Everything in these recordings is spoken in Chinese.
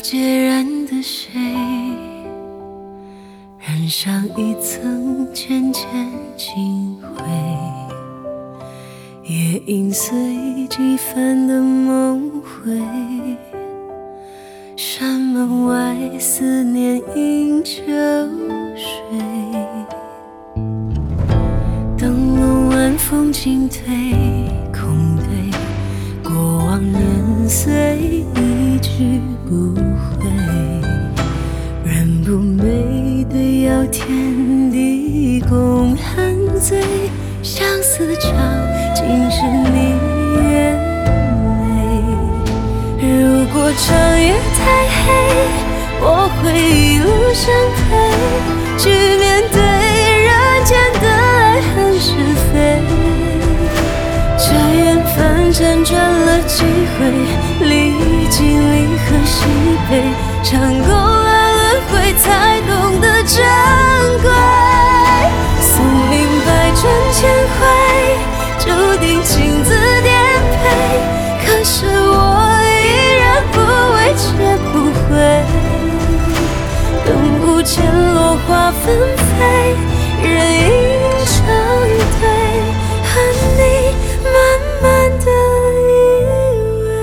孑然的谁，染上一层渐渐清灰，也因随几番的梦回。山门外思念映秋水，灯笼晚风尽退，空对过往年岁一句不回。人不美的要天地共酣醉，相思长，尽是你眼泪。如果长夜太黑，我会一路相陪，去面对人间的爱恨是非。这缘分辗转了几回，历经离合喜悲，尝够了轮回，才懂得珍贵。宿命百转千回，注定情字颠沛，可是我依然不畏却不悔。等无前落花纷飞，人影成对，和你慢慢的依偎。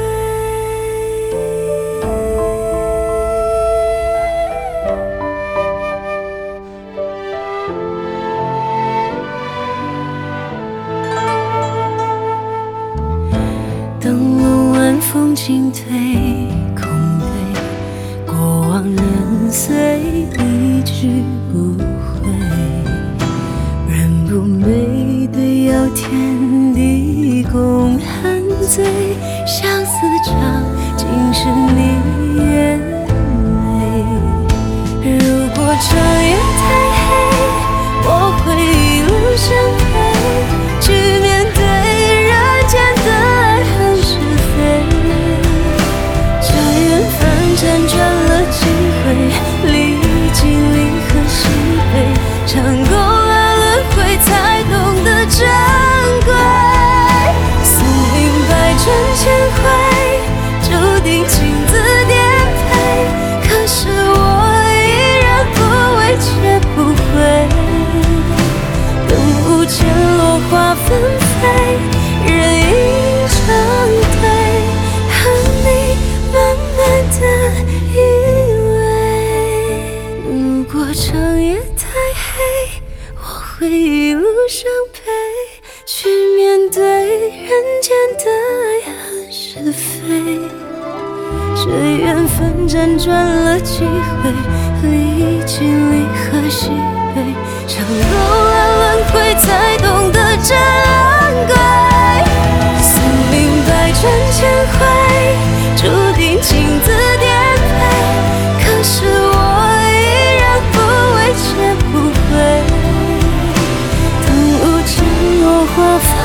灯笼晚风尽退，空对过往年岁一句不回。人不美的要天地共酣醉，相思长，尽是你眼泪。如果长夜太黑，我会一路相陪，去面对人间的爱恨是非。这缘分辗转了几回，历经离合喜悲，尝够了轮回，才懂得珍贵。宿命百转千回，注定情字颠沛，可是我依然不畏却不悔。等无前落花纷飞，人影成对，和你慢慢的依偎。如果长夜太黑，我会一路相陪，去面对人间的爱恨是非。这缘分辗转了几回，历经离合喜悲，尝够了轮回，才懂得珍贵。宿命百转千回，注定情字颠沛，可是我依然不畏却不悔。等无情落花